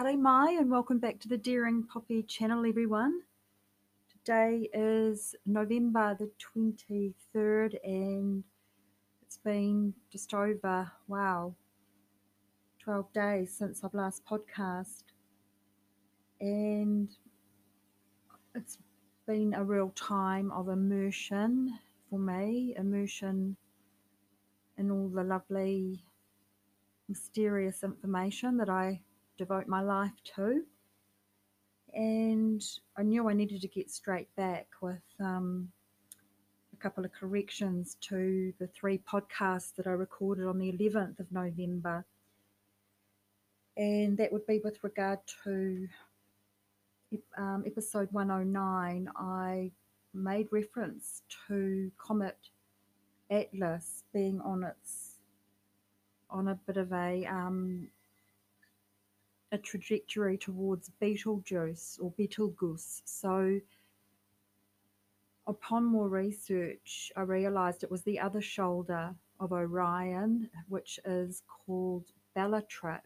Haere mai and welcome back to the Daring Poppy channel, everyone. Today is November the 23rd and it's been just over, 12 days since I've last podcast. And it's been a real time of immersion for me, immersion in all the lovely, mysterious information that I devote my life to. And I knew I needed to get straight back with a couple of corrections to the 3 podcasts that I recorded on the 11th of November. And that would be with regard to episode 109. I made reference to Comet Atlas being on a bit of a trajectory towards Betelgeuse or Betelgeuse. So upon more research, I realised it was the other shoulder of Orion, which is called Bellatrix,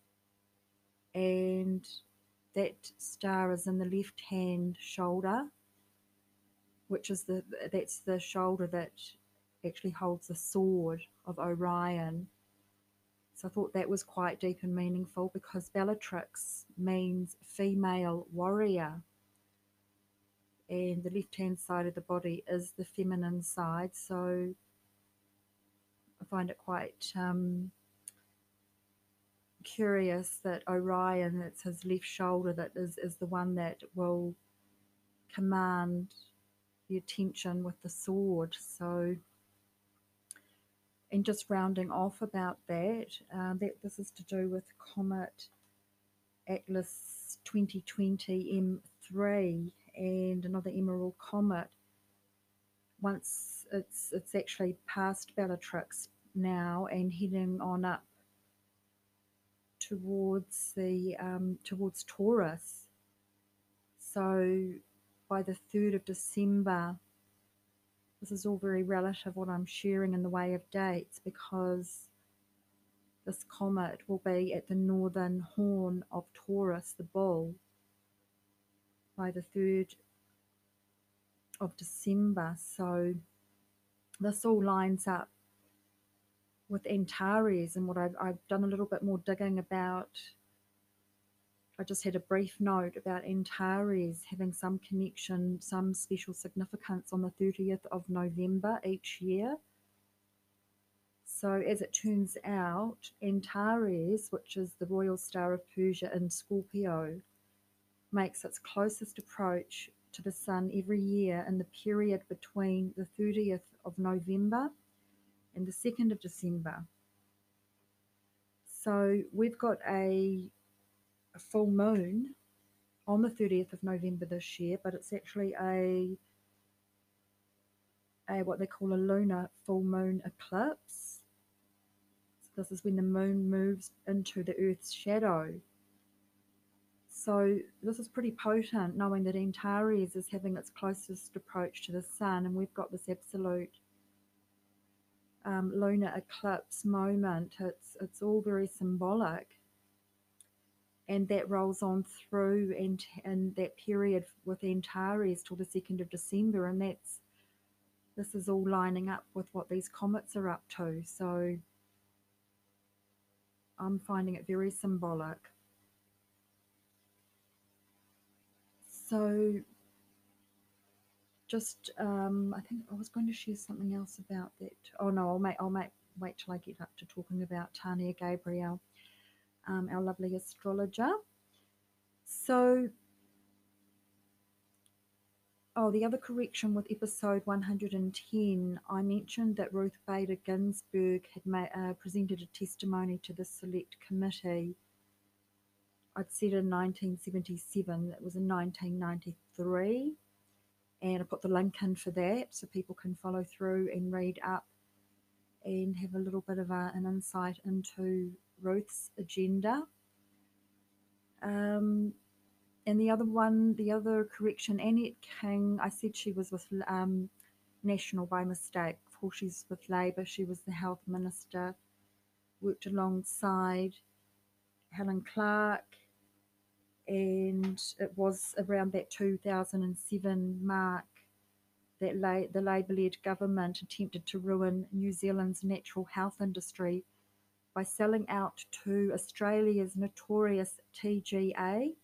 and that star is in the left-hand shoulder, which is that's the shoulder that actually holds the sword of Orion. So I thought that was quite deep and meaningful because Bellatrix means female warrior, and the left-hand side of the body is the feminine side. So I find it quite curious that Orion, it's his left shoulder, that is the one that will command the attention with the sword. So, and just rounding off about that, this is to do with Comet Atlas 2020 M3 and another Emerald Comet. Once it's actually past Bellatrix now and heading on up towards towards Taurus. So by the 3rd of December, this is all very relative what I'm sharing in the way of dates, because this comet will be at the northern horn of Taurus, the bull, by the 3rd of December. So this all lines up with Antares, and what I've done a little bit more digging about. I just had a brief note about Antares having some connection, some special significance on the 30th of November each year. So as it turns out, Antares, which is the royal star of Persia in Scorpio, makes its closest approach to the sun every year in the period between the 30th of November and the 2nd of December. So we've got a full moon on the 30th of November this year, but it's actually a what they call a lunar full moon eclipse. So this is when the moon moves into the Earth's shadow. So this is pretty potent, knowing that Antares is having its closest approach to the sun, and we've got this absolute lunar eclipse moment. It's all very symbolic, and that rolls on through and that period with Antares till the 2nd of December, and this is all lining up with what these comets are up to. So I'm finding it very symbolic. So just I think I was going to share something else about that. Oh no, I'll wait till I get up to talking about Tania Gabriel, our lovely astrologer. So the other correction with episode 110, I mentioned that Ruth Bader Ginsburg had presented a testimony to the select committee. I'd said in 1977, it was in 1993, and I put the link in for that so people can follow through and read up and have a little bit of an insight into Ruth's agenda. And the other correction, Annette King, I said she was with National by mistake. Of course, she's with Labour. She was the health minister, worked alongside Helen Clark and it was around that 2007 mark that the Labour-led government attempted to ruin New Zealand's natural health industry by selling out to Australia's notorious TGA.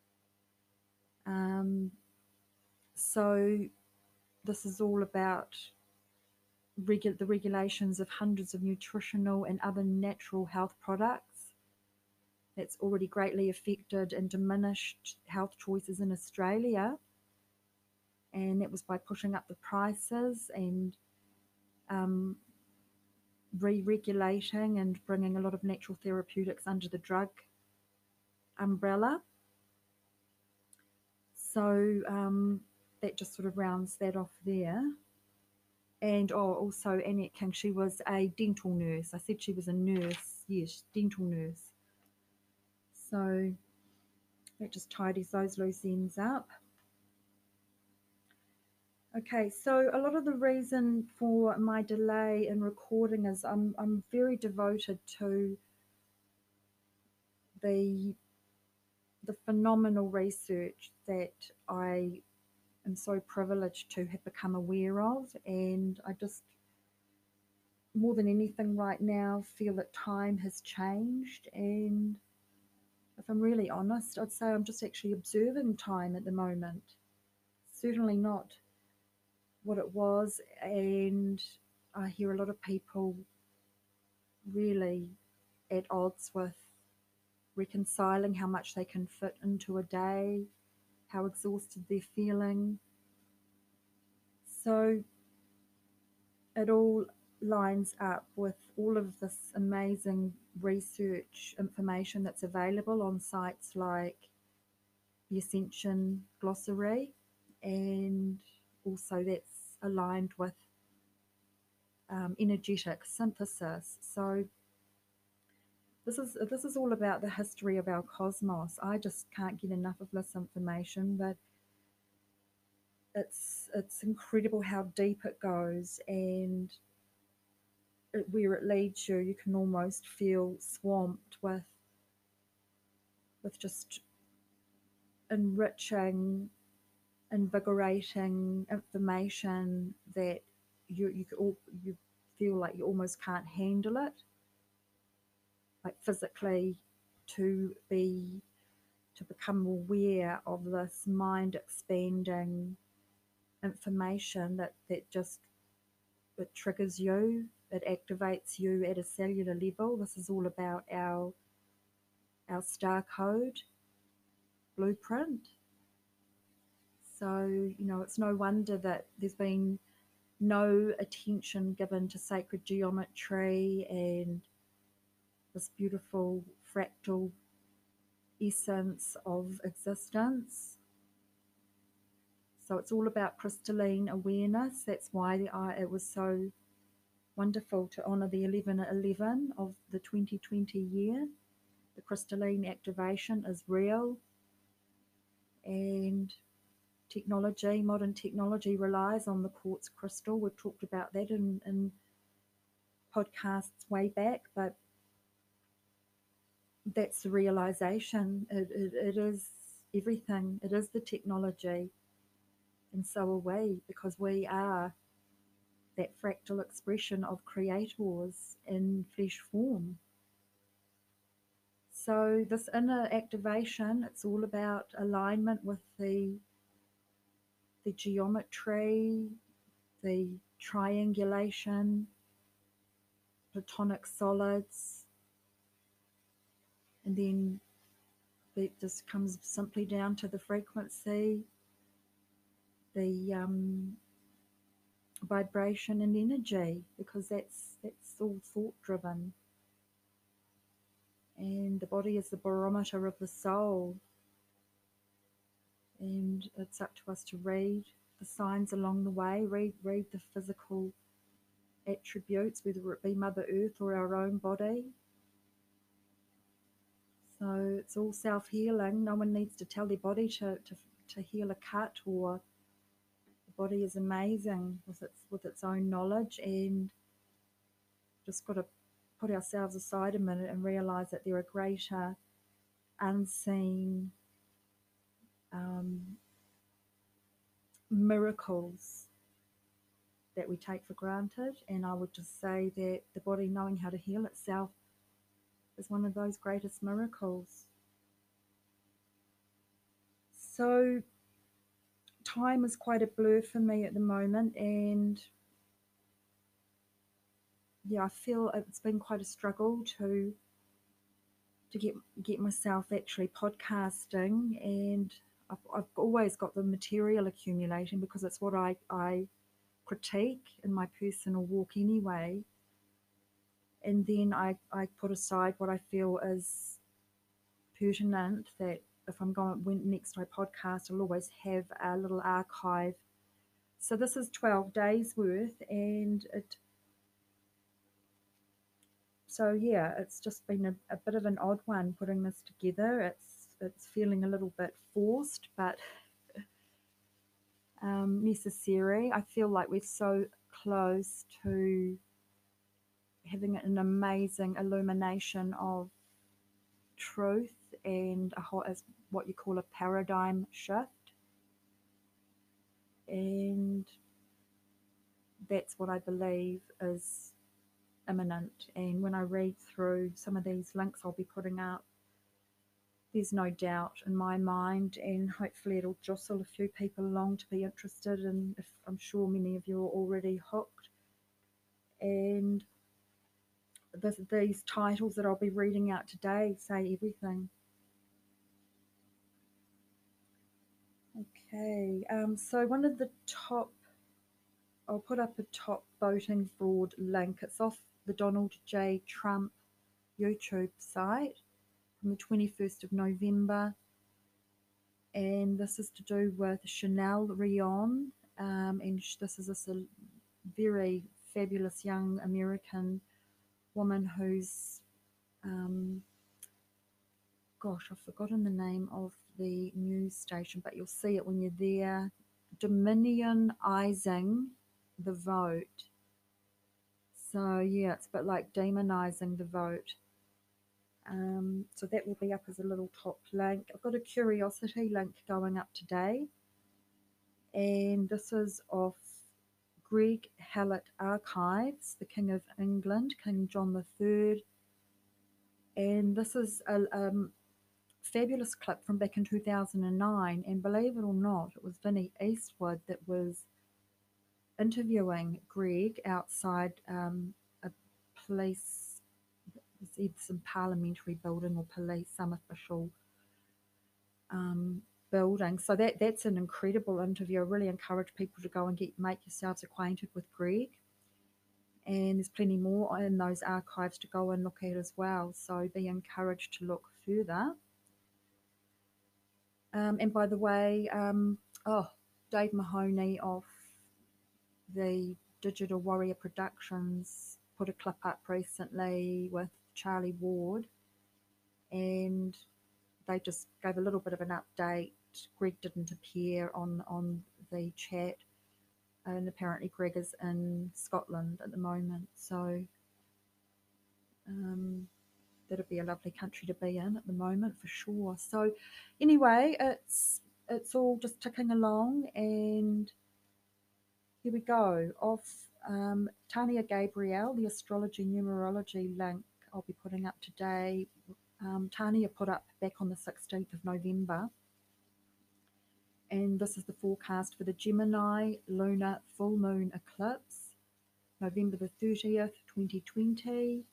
So this is all about the regulations of hundreds of nutritional and other natural health products. That's already greatly affected and diminished health choices in Australia. And that was by pushing up the prices and re-regulating and bringing a lot of natural therapeutics under the drug umbrella. So that just sort of rounds that off there. And also Annette King, she was a dental nurse. I said she was a nurse, yes, dental nurse. So that just tidies those loose ends up. Okay, so a lot of the reason for my delay in recording is I'm very devoted to the phenomenal research that I am so privileged to have become aware of, and I just more than anything right now feel that time has changed. And if I'm really honest, I'd say I'm just actually observing time at the moment. Certainly not what it was, and I hear a lot of people really at odds with reconciling how much they can fit into a day, how exhausted they're feeling. So it all lines up with all of this amazing research information that's available on sites like the Ascension Glossary, and also that's aligned with energetic synthesis. So this is all about the history of our cosmos. I just can't get enough of this information, but it's incredible how deep it goes, and where it leads you, you can almost feel swamped with just enriching, invigorating information that you feel like you almost can't handle it, like physically, to become aware of this mind expanding information that just it triggers you, it activates you at a cellular level. This is all about our star code blueprint. So, it's no wonder that there's been no attention given to sacred geometry and this beautiful fractal essence of existence. So it's all about crystalline awareness. That's why it was so wonderful to honour the 11/11 of the 2020 year. The crystalline activation is real, and modern technology relies on the quartz crystal. We've talked about that in podcasts way back, but that's the realization. It is everything. It is the technology, and so are we, because we are that fractal expression of creators in flesh form. So this inner activation, it's all about alignment with the geometry, the triangulation, platonic solids, and then it just comes simply down to the frequency, the vibration and energy, because that's all thought driven. And the body is the barometer of the soul, and it's up to us to read the signs along the way, read the physical attributes, whether it be Mother Earth or our own body. So it's all self-healing. No one needs to tell their body to heal a cut, or the body is amazing with its own knowledge, and just got to put ourselves aside a minute and realize that there are greater unseen um, miracles that we take for granted. And I would just say that the body knowing how to heal itself is one of those greatest miracles. So time is quite a blur for me at the moment, and yeah, I feel it's been quite a struggle to get myself actually podcasting, and I've always got the material accumulating because it's what I critique in my personal walk anyway. And then I put aside what I feel is pertinent, that if I'm going when next I podcast, I'll always have a little archive. So this is 12 days worth, and yeah, it's just been a bit of an odd one putting this together. It's feeling a little bit forced, but necessary. I feel like we're so close to having an amazing illumination of truth and as what you call a paradigm shift, and that's what I believe is imminent. And when I read through some of these links I'll be putting up, there's no doubt in my mind, and hopefully it'll jostle a few people along to be interested. And if I'm sure many of you are already hooked, and these titles that I'll be reading out today say everything. Okay, so one of the top, I'll put up a top voting fraud link. It's off the Donald J. Trump YouTube site from the 21st of November. And this is to do with Chanel Rion. And this is a very fabulous young American woman who's, gosh, I've forgotten the name of the news station, but you'll see it when you're there. Dominionizing the vote. So yeah, it's a bit like demonizing the vote. So that will be up as a little top link. I've got a curiosity link going up today, and this is off Greg Hallett Archives, the King of England, King John III. And this is a fabulous clip from back in 2009. And believe it or not, it was Vinnie Eastwood that was interviewing Greg outside a police, it's either some parliamentary building or police, some official building. So that's an incredible interview. I really encourage people to go and make yourselves acquainted with Greg. And there's plenty more in those archives to go and look at as well. So be encouraged to look further. And by the way, Dave Mahoney of the Digital Warrior Productions put a clip up recently with Charlie Ward, and they just gave a little bit of an update. Greg didn't appear on the chat, and apparently Greg is in Scotland at the moment, so that'll be a lovely country to be in at the moment for sure. So anyway, it's all just ticking along, and here we go. Off Tania Gabrielle, the astrology numerology link I'll be putting up today. Tania put up back on the 16th of November, and this is the forecast for the Gemini lunar full moon eclipse, November the 30th, 2020.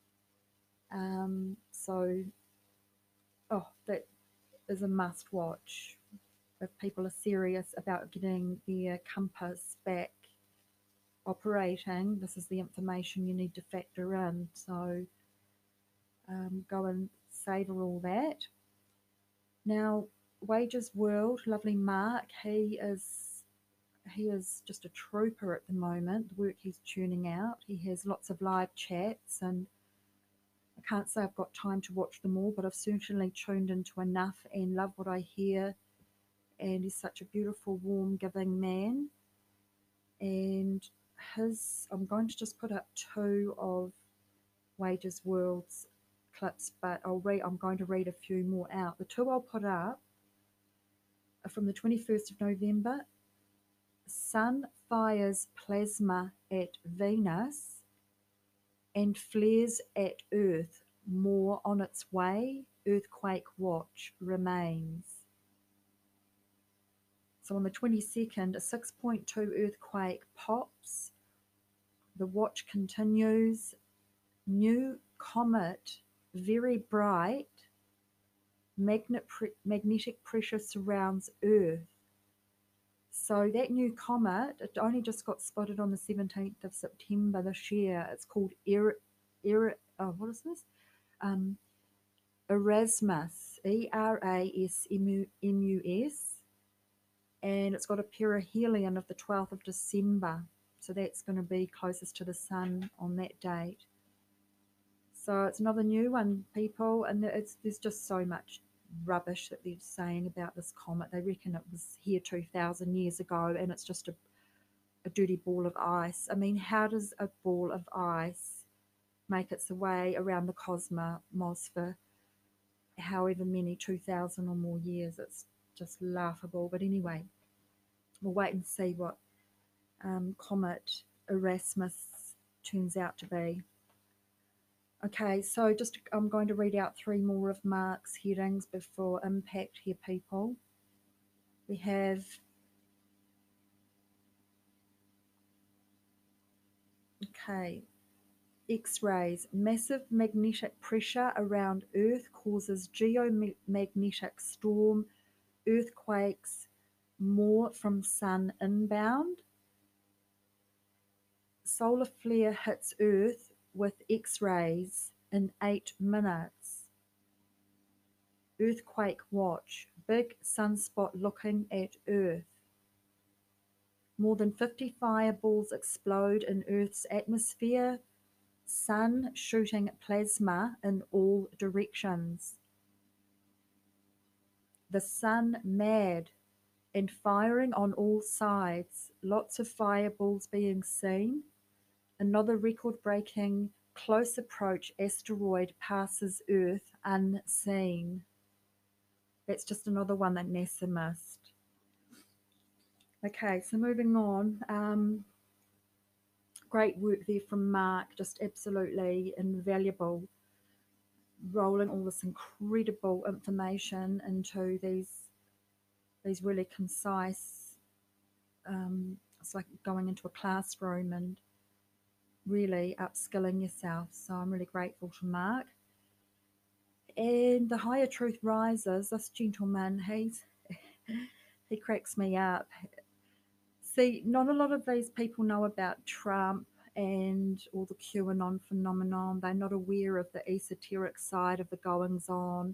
So, that is a must watch if people are serious about getting their compass back operating. This is the information you need to factor in. So, go and savor all that. Now, Wages World, lovely Mark, he is just a trooper at the moment, the work he's churning out. He has lots of live chats, and I can't say I've got time to watch them all, but I've certainly tuned into enough and love what I hear. And he's such a beautiful, warm, giving man. And I'm going to just put up two of Wages World's clips, but I'm going to read a few more out. The two I'll put up from the 21st of November, Sun fires plasma at Venus and flares at Earth. More on its way. Earthquake watch remains. So on the 22nd, a 6.2 earthquake pops. The watch continues. New comet, very bright. Magnetic pressure surrounds Earth. So that new comet, it only just got spotted on the 17th of September this year. It's called what is this? Erasmus, Erasmus, and it's got a perihelion of the 12th of December. So that's going to be closest to the sun on that date. So it's another new one, people, and there's just so much rubbish that they're saying about this comet. They reckon it was here 2,000 years ago, and it's just a dirty ball of ice. I mean, how does a ball of ice make its way around the cosmos for however many 2,000 or more years? It's just laughable. But anyway, we'll wait and see what comet Erasmus turns out to be. Okay, so I'm going to read out 3 more of Mark's headings before impact here, people. We have X-rays. Massive magnetic pressure around Earth causes geomagnetic storm, earthquakes, more from sun inbound. Solar flare hits Earth with X-rays in 8 minutes. Earthquake watch. Big sunspot looking at Earth. More than 50 fireballs explode in Earth's atmosphere. Sun shooting plasma in all directions. The sun mad and firing on all sides. Lots of fireballs being seen. Another record-breaking close approach asteroid passes Earth unseen. That's just another one that NASA missed. Okay, so moving on. Great work there from Mark, just absolutely invaluable. Rolling all this incredible information into these really concise. It's like going into a classroom and really upskilling yourself. So I'm really grateful to Mark. And the Higher Truth Rises, this gentleman, he cracks me up. See, not a lot of these people know about Trump and all the QAnon phenomenon. They're not aware of the esoteric side of the goings on.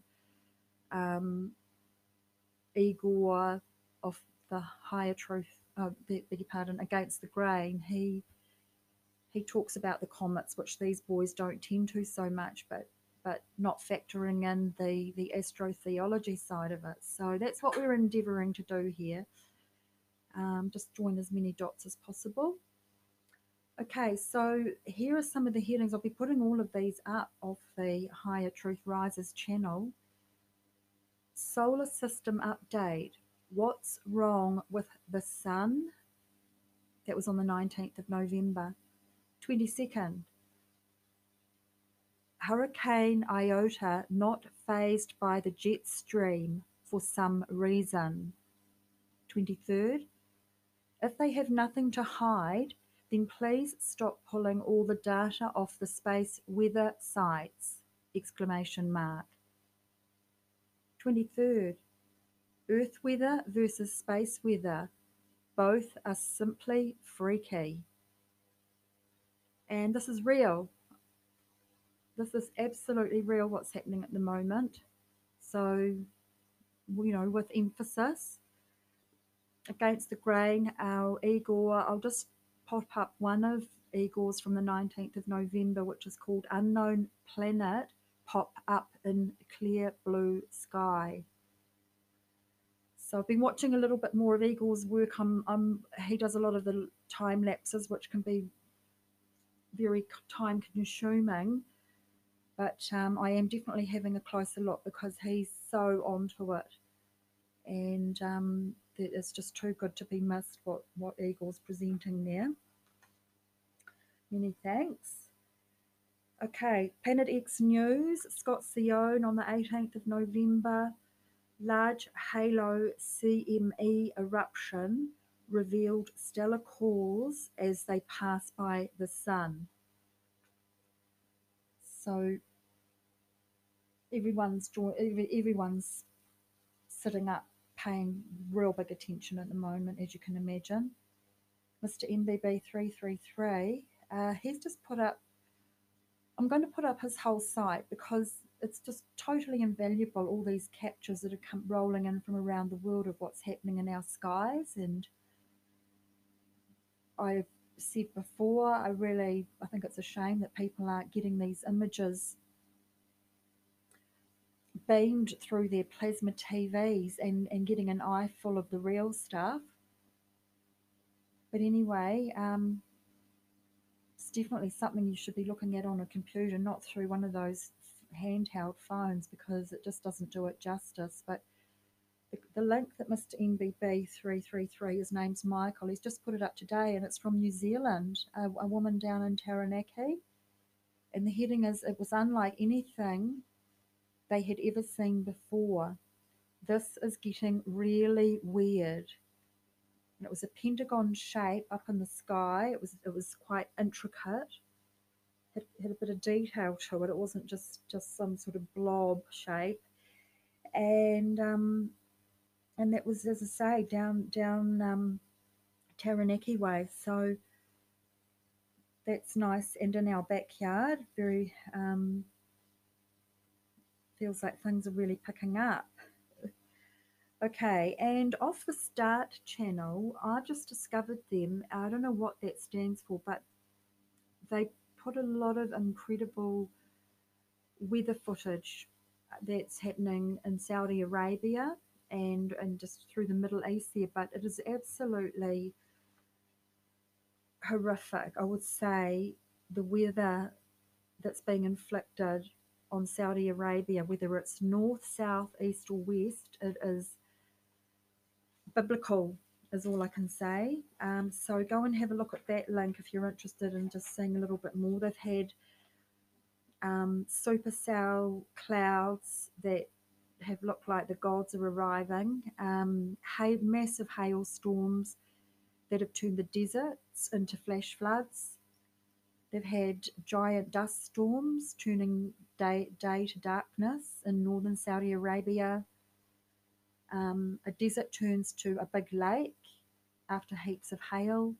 Igor of the Higher Truth, beg your pardon, Against the Grain, he talks about the comets, which these boys don't tend to so much, but not factoring in the astrotheology side of it. So that's what we're endeavouring to do here. Just join as many dots as possible. Okay, so here are some of the headings. I'll be putting all of these up off the Higher Truth Rises channel. Solar system update. What's wrong with the sun? That was on the 19th of November. 22nd. Hurricane Iota not phased by the jet stream for some reason. 23rd. If they have nothing to hide, then please stop pulling all the data off the space weather sites! Exclamation mark. 23rd. Earth weather versus space weather. Both are simply freaky. And this is real. This is absolutely real what's happening at the moment. So, with emphasis. Against the Grain, our Igor, I'll just pop up one of Igor's from the 19th of November, which is called Unknown Planet Pop Up in Clear Blue Sky. So I've been watching a little bit more of Igor's work. He does a lot of the time lapses, which can be very time consuming, but I am definitely having a closer look because he's so onto it. and it's just too good to be missed what Eagle's presenting there. Many thanks. Okay, Planet X News, Scott Sion on the 18th of November. Large halo CME eruption revealed stellar cores as they pass by the sun. So everyone's sitting up, paying real big attention at the moment, as you can imagine. Mr. MBB333, he's just put up. I'm going to put up his whole site because it's just totally invaluable, all these captures that are rolling in from around the world of what's happening in our skies. And I've said before, I think it's a shame that people aren't getting these images beamed through their plasma TVs and getting an eye full of the real stuff. But anyway, it's definitely something you should be looking at on a computer, not through one of those handheld phones, because it just doesn't do it justice. But the link that Mr. NBB333, his name's Michael, he's just put it up today, and it's from New Zealand, a woman down in Taranaki. And the heading is, "It was unlike anything they had ever seen before. This is getting really weird." And it was a pentagon shape up in the sky. It was quite intricate. Had a bit of detail to it. It wasn't just some sort of blob shape. And that was, as I say, down Taranaki way. So that's nice, and in our backyard, very feels like things are really picking up. Okay, and off the Start channel, I've just discovered them. I don't know what that stands for, but they put a lot of incredible weather footage that's happening in Saudi Arabia and just through the Middle East there, but it is absolutely horrific. I would say the weather that's being inflicted on Saudi Arabia, whether it's north, south, east, or west, it is biblical, is all I can say. So go and have a look at that link if you're interested in just seeing a little bit more. They've had supercell clouds that have looked like the gods are arriving, massive hailstorms that have turned the deserts into flash floods. They've had giant dust storms turning day to darkness in northern Saudi Arabia. A desert turns to a big lake after heaps of hail.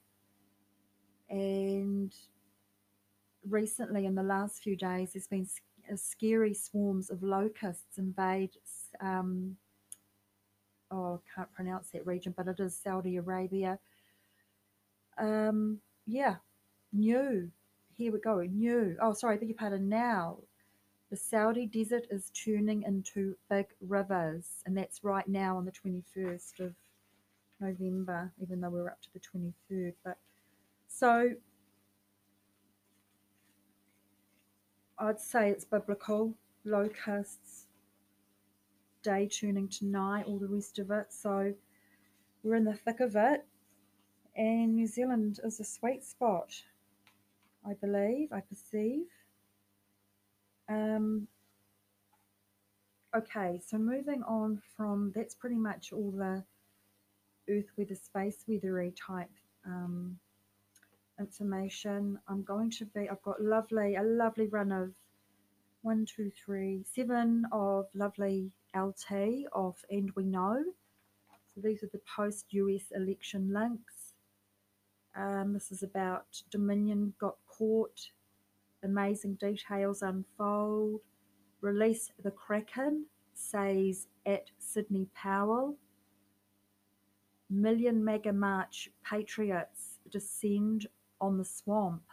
And recently, in the last few days, there's been scary swarms of locusts invade, I can't pronounce that region, but it is Saudi Arabia. Yeah, new. Here we go, new. Oh, sorry, I beg your pardon, now. The Saudi desert is turning into big rivers, and that's right now on the 21st of November, even though we're up to the 23rd. But so I'd say it's biblical. Locusts, day turning to night, all the rest of it. So we're in the thick of it, and New Zealand is a sweet spot, I believe, I perceive. Okay, so moving on from, that's pretty much all the Earth weather, space weathery type information. I've got a lovely run of 7 of lovely LT of And We Know. So these are the post-US election links. This is about Dominion got caught, amazing details unfold, release the Kraken, says at Sidney Powell, million mega march patriots descend on the swamp,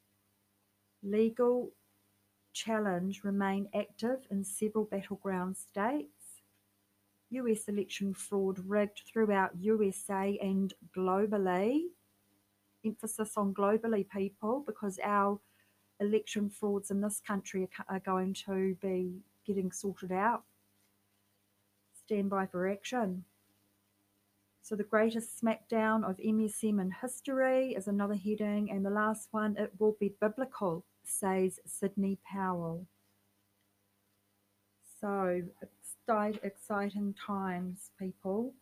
legal challenge remain active in several battleground states, US election fraud rigged throughout USA and globally, emphasis on globally, people, because our election frauds in this country are going to be getting sorted out. Stand by for action. So the greatest smackdown of MSM in history is another heading, and the last one, it will be biblical, says Sidney Powell. So exciting times, people.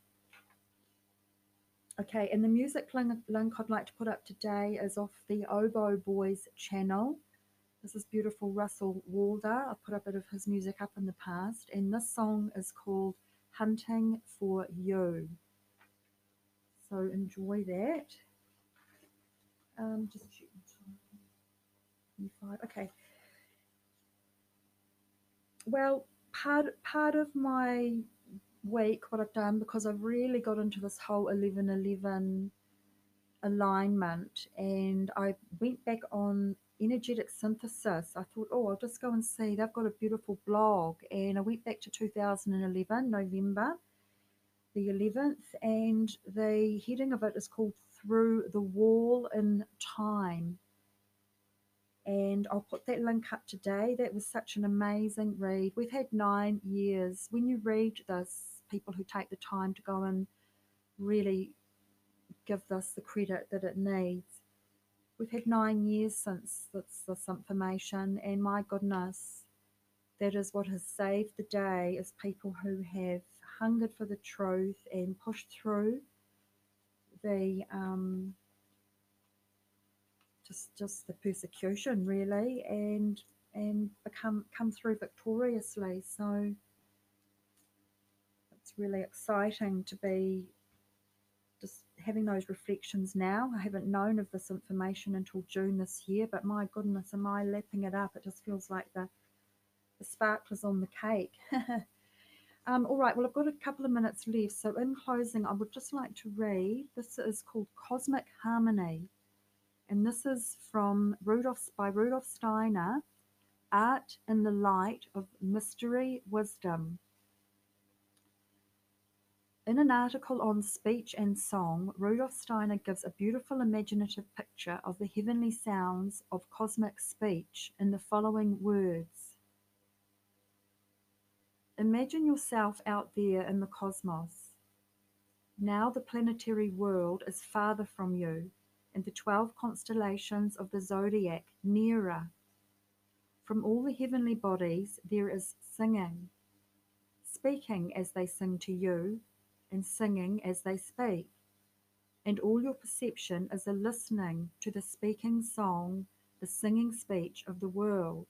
Okay, and the music link I'd like to put up today is off the Oboe Boys channel. This is beautiful Russell Walder. I've put a bit of his music up in the past, and this song is called Hunting for You. So enjoy that. Just okay. Well, part of my week, what I've done, because I've really got into this whole 11:11 alignment, and I went back on energetic synthesis. I thought, oh, I'll just go and see. They've got a beautiful blog, and I went back to 2011, November the 11th, and the heading of it is called Through the Wall in Time. And I'll put that link up today. That was such an amazing read. We've had 9 years. When you read this, people who take the time to go and really give this the credit that it needs. We've had 9 years since this information, and my goodness, that is what has saved the day, is people who have hungered for the truth and pushed through the just the persecution, really, and come through victoriously. So it's really exciting to be just having those reflections now. I haven't known of this information until June this year, but my goodness, am I lapping it up? It just feels like the sparklers on the cake. All right, well, I've got a couple of minutes left. So in closing, I would just like to read. This is called Cosmic Harmony. And this is by Rudolf Steiner, Art in the Light of Mystery Wisdom. In an article on speech and song, Rudolf Steiner gives a beautiful imaginative picture of the heavenly sounds of cosmic speech in the following words. Imagine yourself out there in the cosmos. Now the planetary world is farther from you, and the 12 constellations of the zodiac nearer. From all the heavenly bodies there is singing, speaking as they sing to you, and singing as they speak. And all your perception is a listening to the speaking song, the singing speech of the world.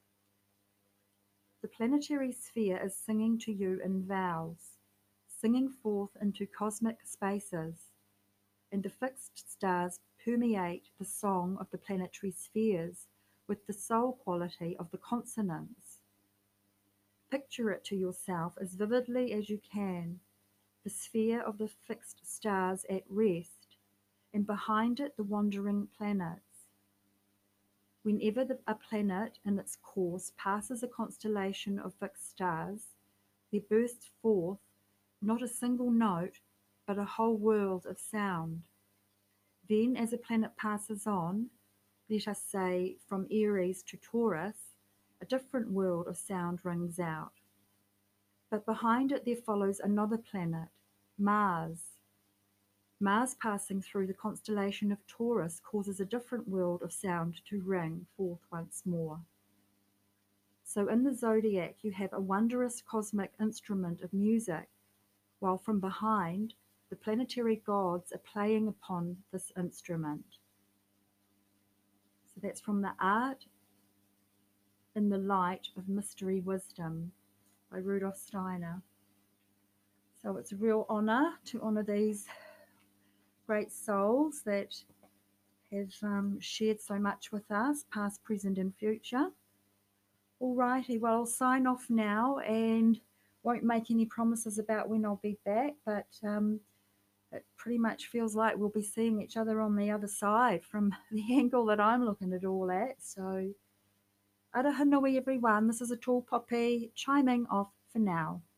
The planetary sphere is singing to you in vows, singing forth into cosmic spaces, and the fixed stars permeate the song of the planetary spheres with the soul quality of the consonants. Picture it to yourself as vividly as you can, the sphere of the fixed stars at rest, and behind it the wandering planets. Whenever a planet in its course passes a constellation of fixed stars, there bursts forth not a single note, but a whole world of sound. Then, as a planet passes on, let us say from Aries to Taurus, a different world of sound rings out. But behind it there follows another planet, Mars. Mars passing through the constellation of Taurus causes a different world of sound to ring forth once more. So in the zodiac you have a wondrous cosmic instrument of music, while from behind the planetary gods are playing upon this instrument. So that's from the Art in the Light of Mystery Wisdom by Rudolf Steiner. So it's a real honour to honour these great souls that have shared so much with us, past, present, and future. Alrighty, well, I'll sign off now and won't make any promises about when I'll be back, but it pretty much feels like we'll be seeing each other on the other side from the angle that I'm looking at all at. So, ara hanui everyone, this is a tall poppy chiming off for now.